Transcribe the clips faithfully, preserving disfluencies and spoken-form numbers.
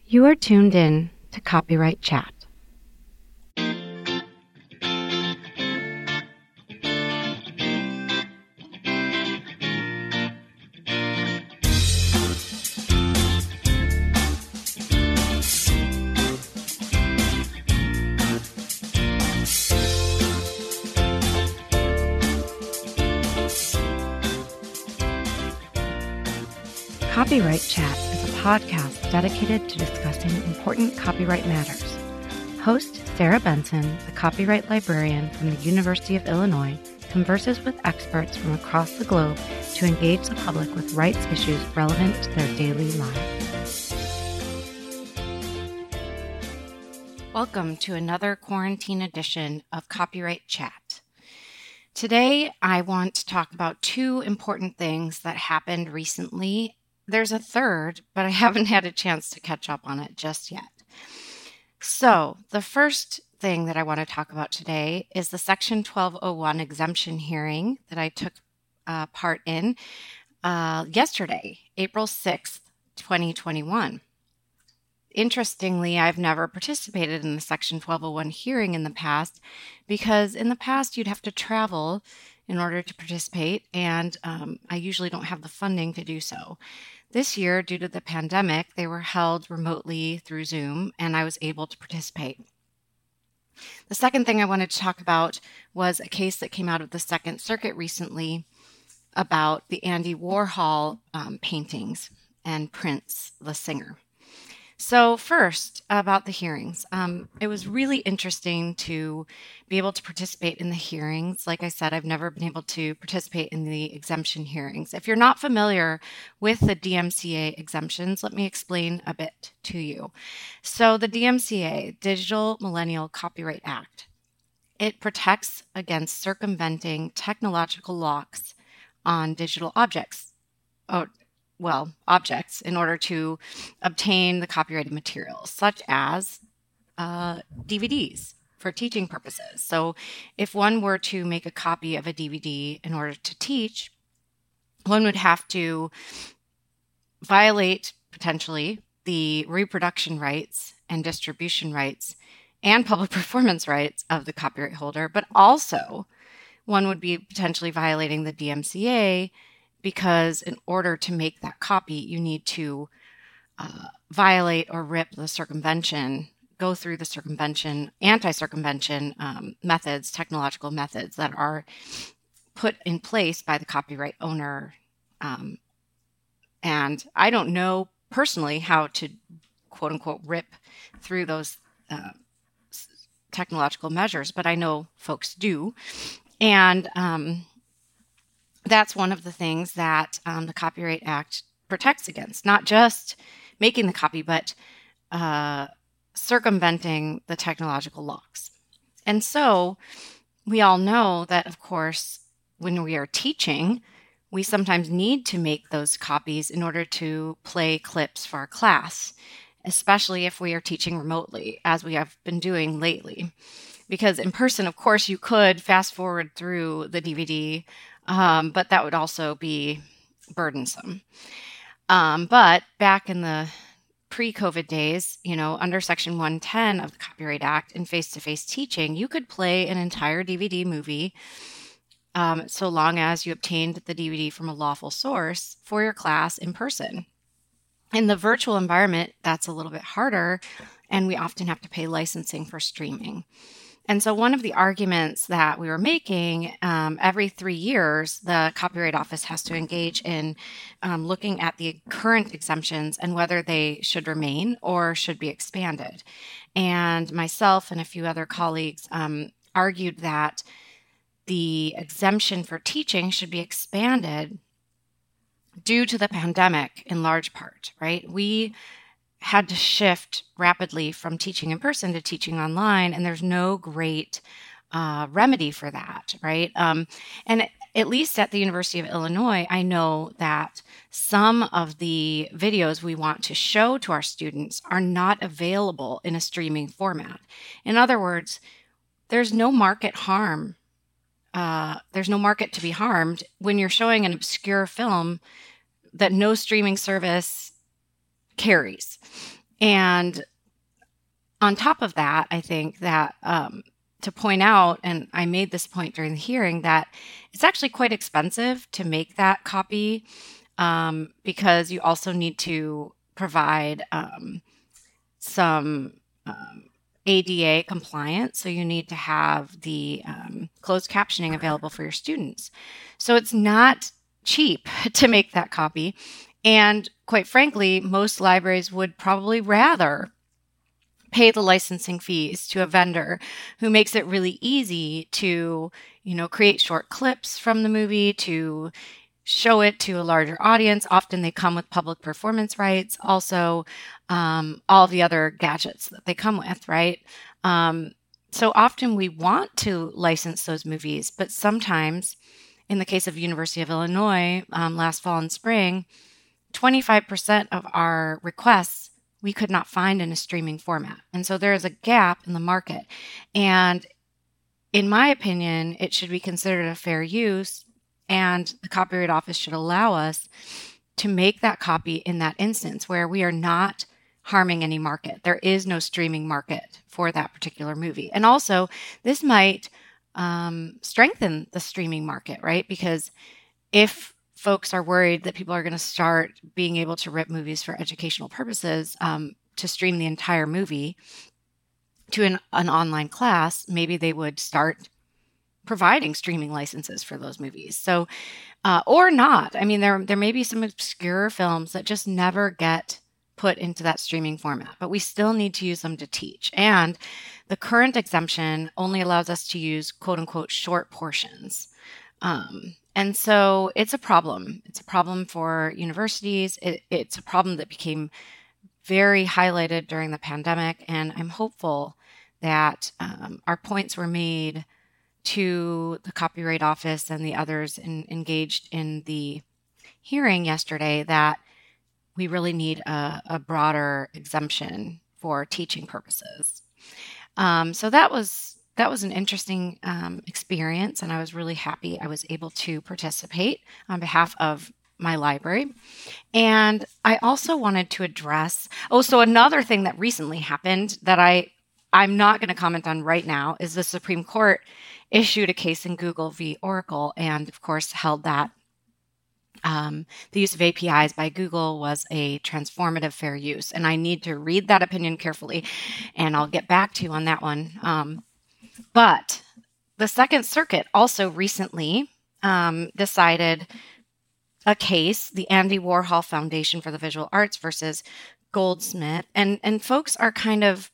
You are tuned in to Copyright Chat. Copyright Chat is a podcast dedicated to discussing important copyright matters. Host Sarah Benson, the copyright librarian from the University of Illinois, converses with experts from across the globe to engage the public with rights issues relevant to their daily lives. Welcome to another quarantine edition of Copyright Chat. Today, I want to talk about two important things that happened recently. There's a third, but I haven't had a chance to catch up on it just yet. So the first thing that I want to talk about today is the Section twelve oh one exemption hearing that I took uh, part in uh, yesterday, April sixth, twenty twenty-one. Interestingly, I've never participated in the Section twelve oh one hearing in the past because in the past you'd have to travel in order to participate, and um, I usually don't have the funding to do so. This year, due to the pandemic, they were held remotely through Zoom, and I was able to participate. The second thing I wanted to talk about was a case that came out of the Second Circuit recently about the Andy Warhol um, paintings and Prince, the singer. So first, about the hearings. Um, it was really interesting to be able to participate in the hearings. Like I said, I've never been able to participate in the exemption hearings. If you're not familiar with the D M C A exemptions, let me explain a bit to you. So the D M C A, Digital Millennial Copyright Act, it protects against circumventing technological locks on digital objects. Oh, well, objects in order to obtain the copyrighted materials, such as uh, D V Ds for teaching purposes. So if one were to make a copy of a D V D in order to teach, one would have to violate, potentially, the reproduction rights and distribution rights and public performance rights of the copyright holder, but also one would be potentially violating the D M C A because in order to make that copy, you need to uh, violate or rip the circumvention, go through the circumvention, anti-circumvention um, methods, technological methods that are put in place by the copyright owner. Um, and I don't know personally how to, quote unquote, rip through those uh, technological measures, but I know folks do. And um, that's one of the things that um, the Copyright Act protects against, not just making the copy, but uh, circumventing the technological locks. And so we all know that, of course, when we are teaching, we sometimes need to make those copies in order to play clips for our class, especially if we are teaching remotely, as we have been doing lately. Because in person, of course, you could fast forward through the D V D, Um, but that would also be burdensome. Um, but back in the pre-COVID days, you know, under Section one ten of the Copyright Act in face-to-face teaching, you could play an entire D V D movie um, so long as you obtained the D V D from a lawful source for your class in person. In the virtual environment, that's a little bit harder, and we often have to pay licensing for streaming. And so one of the arguments that we were making, um, every three years, the Copyright Office has to engage in um, looking at the current exemptions and whether they should remain or should be expanded. And myself and a few other colleagues um, argued that the exemption for teaching should be expanded due to the pandemic in large part, right? We had to shift rapidly from teaching in person to teaching online, and there's no great uh, remedy for that, right? Um, and at least at the University of Illinois, I know that some of the videos we want to show to our students are not available in a streaming format. In other words, there's no market harm. Uh, there's no market to be harmed when you're showing an obscure film that no streaming service carries. And on top of that, I think that um, to point out, and I made this point during the hearing, that it's actually quite expensive to make that copy um, because you also need to provide um, some um, A D A compliance. So you need to have the um, closed captioning available for your students. So it's not cheap to make that copy. And quite frankly, most libraries would probably rather pay the licensing fees to a vendor who makes it really easy to, you know, create short clips from the movie, to show it to a larger audience. Often they come with public performance rights, also um, all the other gadgets that they come with, right? Um, so often we want to license those movies, but sometimes, in the case of University of Illinois, um, last fall and spring, twenty-five percent of our requests we could not find in a streaming format. And so there is a gap in the market. And in my opinion, it should be considered a fair use, and the Copyright Office should allow us to make that copy in that instance where we are not harming any market. There is no streaming market for that particular movie. And also, this might um, strengthen the streaming market, right? Because if folks are worried that people are going to start being able to rip movies for educational purposes, um, to stream the entire movie to an, an online class, maybe they would start providing streaming licenses for those movies. So, uh, or not. I mean, there there may be some obscure films that just never get put into that streaming format, but we still need to use them to teach. And the current exemption only allows us to use quote unquote short portions. Um, And so it's a problem. It's a problem for universities. It, it's a problem that became very highlighted during the pandemic. And I'm hopeful that um, our points were made to the Copyright Office and the others in, engaged in the hearing yesterday that we really need a, a broader exemption for teaching purposes. Um, so that was That was an interesting um, experience, and I was really happy I was able to participate on behalf of my library. And I also wanted to address, oh, so another thing that recently happened that I, I'm not going to comment on right now is the Supreme Court issued a case in Google v. Oracle, and of course held that um, the use of A P Is by Google was a transformative fair use. And I need to read that opinion carefully, and I'll get back to you on that one. Um, But the Second Circuit also recently um, decided a case, the Andy Warhol Foundation for the Visual Arts versus Goldsmith. And, and folks are kind of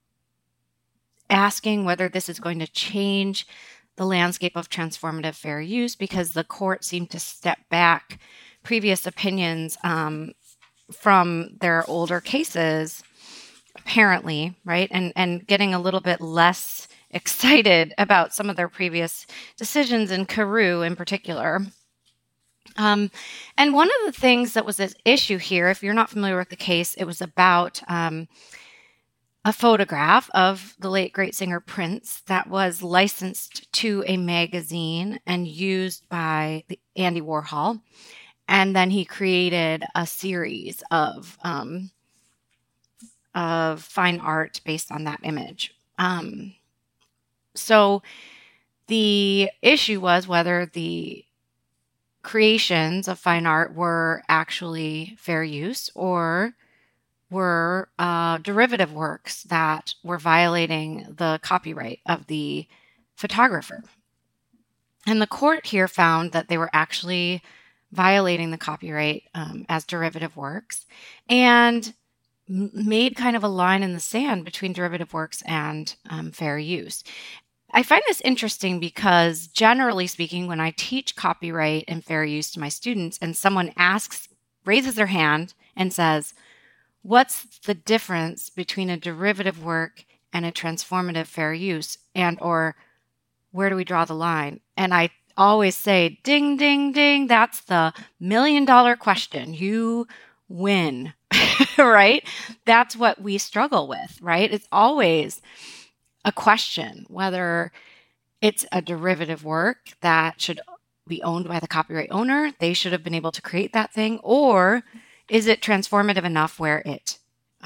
asking whether this is going to change the landscape of transformative fair use, because the court seemed to step back previous opinions um, from their older cases, apparently, right? And, and getting a little bit less excited about some of their previous decisions, in Carew in particular. Um, and one of the things that was at issue here, if you're not familiar with the case, it was about um, a photograph of the late great singer Prince that was licensed to a magazine and used by the Andy Warhol. And then he created a series of um, of fine art based on that image. Um, So the issue was whether the creations of fine art were actually fair use or were uh, derivative works that were violating the copyright of the photographer. And the court here found that they were actually violating the copyright um, as derivative works, and made kind of a line in the sand between derivative works and um, fair use. I find this interesting because, generally speaking, when I teach copyright and fair use to my students and someone asks, raises their hand and says, what's the difference between a derivative work and a transformative fair use, and or where do we draw the line? And I always say, ding, ding, ding, that's the million dollar question. You win, right? That's what we struggle with, right? It's always a question whether it's a derivative work that should be owned by the copyright owner. They should have been able to create that thing. Or is it transformative enough where it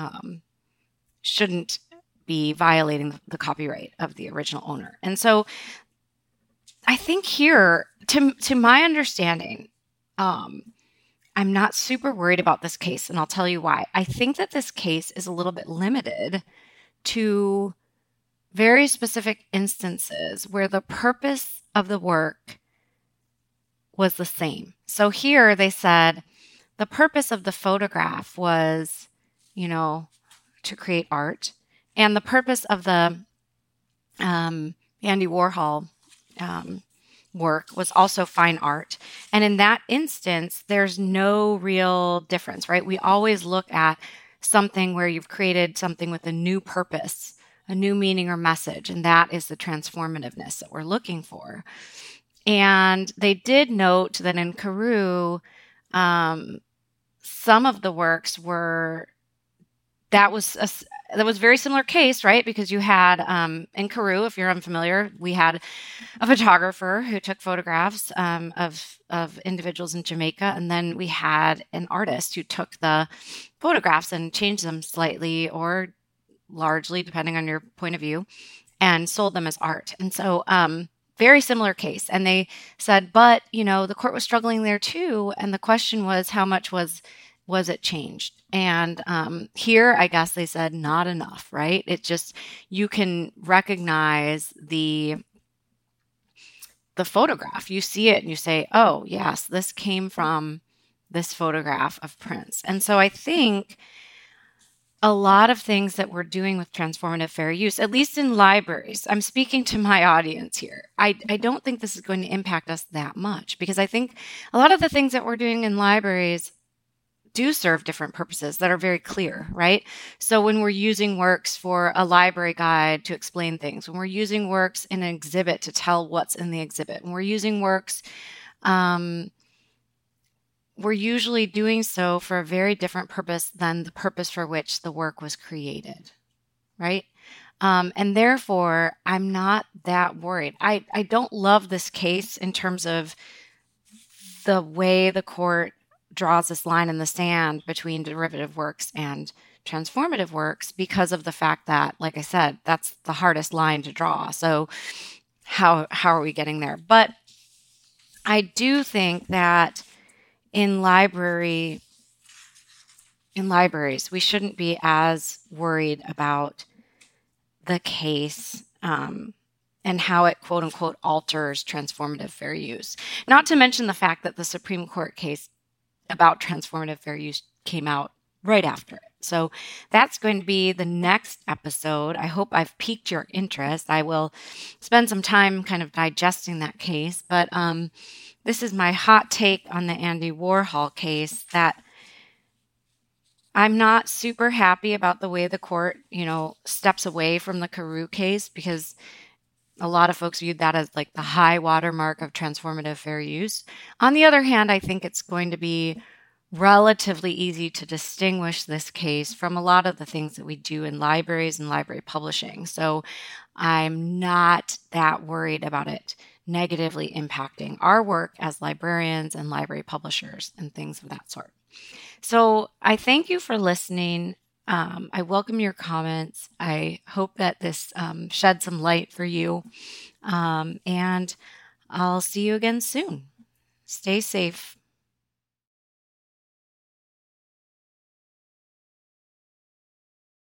um, shouldn't be violating the copyright of the original owner. And so I think here, to, to my understanding, um, I'm not super worried about this case, and I'll tell you why. I think that this case is a little bit limited to very specific instances where the purpose of the work was the same. So here they said the purpose of the photograph was, you know, to create art. And the purpose of the um, Andy Warhol um, work was also fine art. And in that instance, there's no real difference, right? We always look at something where you've created something with a new purpose, a new meaning or message, and that is the transformativeness that we're looking for. And they did note that in Carew, um, some of the works were, that was a, that was a very similar case, right? Because you had, um, in Carew, if you're unfamiliar, we had a photographer who took photographs um, of, of individuals in Jamaica. And then we had an artist who took the photographs and changed them slightly or largely, depending on your point of view, and sold them as art. And so, um, very similar case. And they said, but, you know, the court was struggling there too. And the question was, how much was was it changed? And um, here, I guess they said not enough, right? It just, you can recognize the the photograph. You see it and you say, oh, yes, this came from this photograph of Prince. And so I think a lot of things that we're doing with transformative fair use, at least in libraries, I'm speaking to my audience here. I, I don't think this is going to impact us that much, because I think a lot of the things that we're doing in libraries do serve different purposes that are very clear, right? So when we're using works for a library guide to explain things, when we're using works in an exhibit to tell what's in the exhibit, when we're using works, um, we're usually doing so for a very different purpose than the purpose for which the work was created, right? Um, and therefore, I'm not that worried. I, I don't love this case in terms of the way the court draws this line in the sand between derivative works and transformative works, because of the fact that, like I said, that's the hardest line to draw. So how how are we getting there? But I do think that in library in libraries, we shouldn't be as worried about the case um, and how it, quote unquote, alters transformative fair use. Not to mention the fact that the Supreme Court case about transformative fair use came out right after it. So that's going to be the next episode. I hope I've piqued your interest. I will spend some time kind of digesting that case, but um, this is my hot take on the Andy Warhol case, that I'm not super happy about the way the court, you know, steps away from the Carew case, because a lot of folks viewed that as like the high watermark of transformative fair use. On the other hand, I think it's going to be relatively easy to distinguish this case from a lot of the things that we do in libraries and library publishing. So I'm not that worried about it negatively impacting our work as librarians and library publishers and things of that sort. So I thank you for listening. Um, I welcome your comments. I hope that this um, shed some light for you. Um, and I'll see you again soon. Stay safe.